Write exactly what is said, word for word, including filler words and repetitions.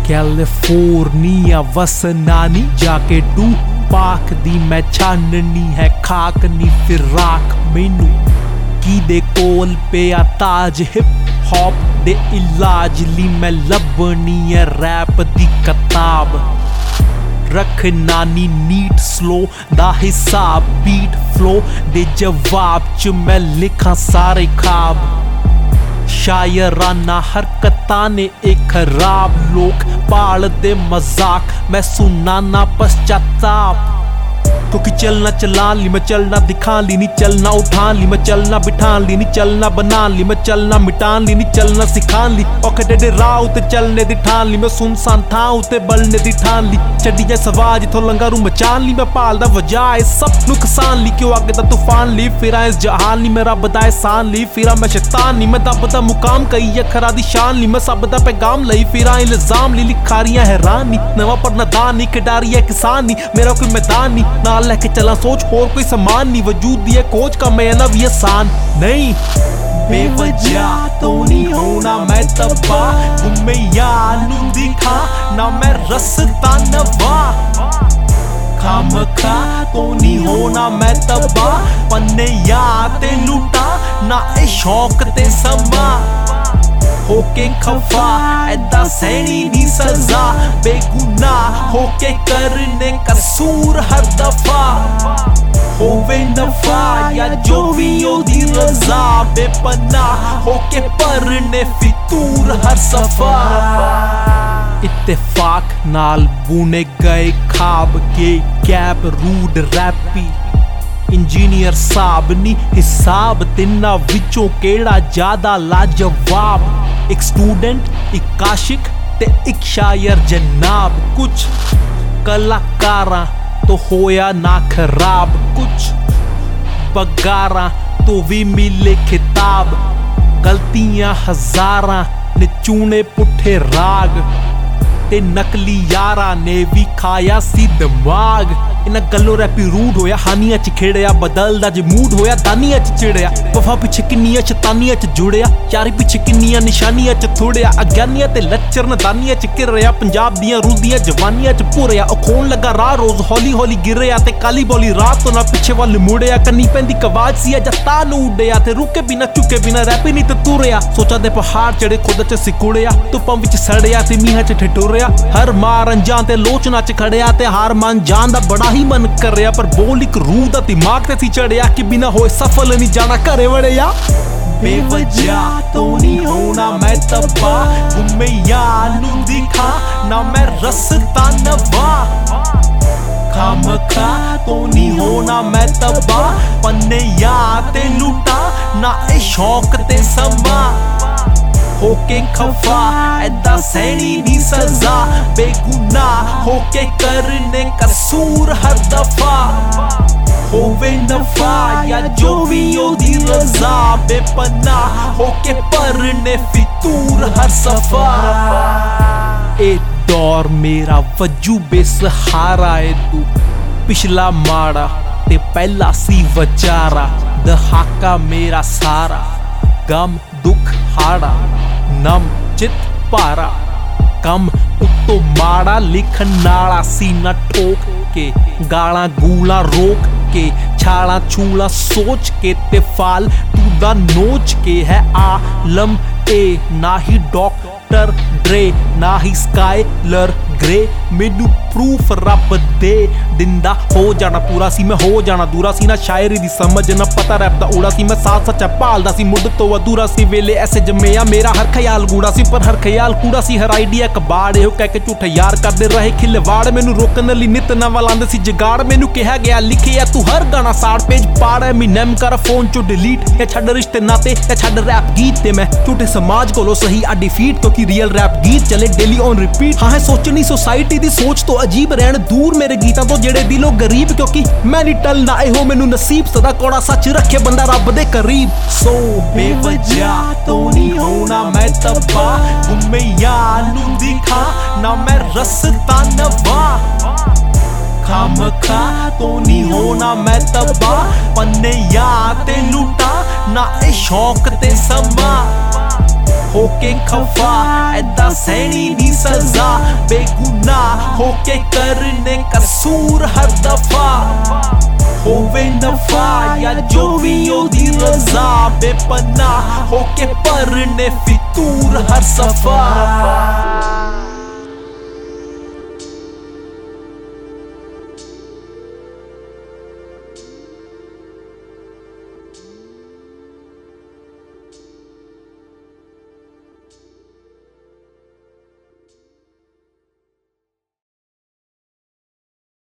California वसना नी जाके to पाक दी मैं छाननी है खाक नी फिर राख मैनू की दे कोल पे आ ताज हिप हॉप दे इलाज ली मैं लभनी है रैप दी किताब रख नानी नीट स्लो दा हिसाब बीट फ्लो दे जवाब च मैं लिखा सारे ख्वाब शायराना हरकतां ने एक खराब लोग पाल दे मजाक मैं सुनाना पश्चाताप क्योंकि चलना चला ली मैं चलना दिखा ली नहीं चलना उठा ली मैं चलना बिठा ली नहीं चलना बना ली मैं चलना मिटा ली नहीं चलना सिखा ली औखे टेढ़े राह उते चलने दी ठान ली मैं सुनसान था उते बलने दी ठान ली चढ़ी जाए सवाज इथों लंगारू मचान ली मैं पालदा वजाए सब नुकसान ली क्यों आगे दा तूफान ली फिर इस जहान ली मैं रब दा एहसान ली फिर मैं शैतान ली मैं दब दा मुकाम कई अखरा दी शान ली मैं सब दा पैगाम लई फिर इल्जाम ली लिखारियां हैरान नी नवा पर नादान नी खिडारी है किसान नी मेरा कोई मैदान नी नाल लेके चला सोच होर कोई समान नहीं वजूद दिए कोच का मैं ना भी आसान नहीं बेवजह तो नहीं होना मैं तबाह घूमे यार नू दिखा ना मैं रसता नवा खाम खा तो नहीं होना मैं तबाह पन्ने यार ते लुटा ना ए शौक ते समा होके खफा ऐदा सहनी दी सजा बेगुनाह होके करने कसूर हर दफा होवे नफा या जो भी ओदी रजा बेपनाह होके परने फितूर हर सफा इत्तेफाक नाल बुने गए खाब के कैब रूड रैपी इंजीनियर साहब नी हिसाब तिन्ना विचों केड़ा ज्यादा लाजवाब एक स्टूडेंट एक काशिक ते एक शायर जनाब कुछ कलाकारां तो होया ना खराब कुछ बगारां तो भी मिले खिताब गलतियां हजारां ने चूने पुठे राग ते नकली यारा ने भी खाया सी दिमाग इन्हां गल्लों रैपी रूड होया हानियां च खेड़िया बदलदा जे मूड होया दानियां च चिड़िया वफा पिछे किन्नियां शैतानियां च जुड़िया यारी पिछे किन्नियां निशानियां च थोड़िया अज्ञानियां ते लच्चर नदानियां च घिरिया पंजाब दियां रुलदियां जवानियां च भुरिया खोन लगा राह रोज हौली हौली गिरिया ते काली बोली रात तो ना पिछे वल मुड़िया कन्नी पैंदी कवाज सी अजा तानू उड़िया ते रुके बिना चुके बिना रैपी नहीं ते तुरिया सोचा दे पहाड़ चढ़े खुद च सिकुड़िया धुप्पां विच सड़िया ते मीहां च ठिठुरिया हर मार अंजां ते लोचना च खड़िया ते हार मान जान दा बड़ा ही मन कर रहा पर बोल एक रूह दा दिमाग ते सी चढ़िया कि बिना होए सफल नहीं जाना घरे वड़िया बेवजह तो नहीं होना मैं तबाह घूमे यार नू दिखा ना मैं रसता नवा खाम खा तो नहीं होना मैं तबाह पन्ने यार ते लुटा ना ए शौक ते समा होके खफा ऐदा सहनी दी सजा बेगुनाह होके करने कसूर हर दफा होवे नफा या जो भी ओदी रजा बेपनाह होके परने फितूर हर सफा ए दौर मेरा वजू बेसहारा है तू पिछला माड़ा ते पहला सी वचारा दहाका मेरा सारा गम दुख हाड़ा नम चित पारा कम उत्तो माड़ा लिखन नाला सीना ठोक के गाला गूला रोक के छाला छूला सोच के ते फाल तू दा नोच के है आलम ए ना ही डॉक्टर ड्रे ना ही स्काइलर ग्रे मैनू प्रूफ रब दे दिंदा हो जाना पूरा सी मैं हो जाना दूरा सी ना शायरी दी समझ ना पता रैप दा उड़ा सी मैं साथ सच्चा भालदा सी मुड तो अधूरा सी वेले ऐसे जम्मेया मेरा हर ख्याल गूड़ा सी पर हर ख्याल कूड़ा सी हर आइडिया कबाड़ हो कह के झूठे यार करदे रहे खिलवाड़ मैनू रोकन लई नित नवां लांदे सी जगाड़ मैनू कहा गया लिखिया तू हर गाना साड़ पेज पाड़ है मीनम कर फोन चो डिलीट या छड़ रिश्ते नाते या छड़ रैप गीत ते मैं झूठे समाज कोलों सही आ डिफीट क्योंकि रियल रैप गीत चले डेली ऑन रिपीट हाँ है सोचनी सोसाइटी दी सोच तो अजीब रहन दूर मेरे गीतां तो जेड़े दिलों गरीब क्योंकि मैं नहीं टलना एहो मैनू नसीब सदा कौड़ा सच रखे बंदा रब दे करीब सो बेवजह तो नहीं होना मैं तबाह घूमे यार नू दिखा ना मैं रसता नवा खाम खा तो नहीं होना मैं तबाह पन्ने यार ते लुटा ना ए शौक ते समा होके खफा ऐदा सैनी दी सजा बेगुनाह होके करने कसूर हर दफा होवे नफा या जो भी ओदी रजा बेपनाह होके परने फितूर हर सफा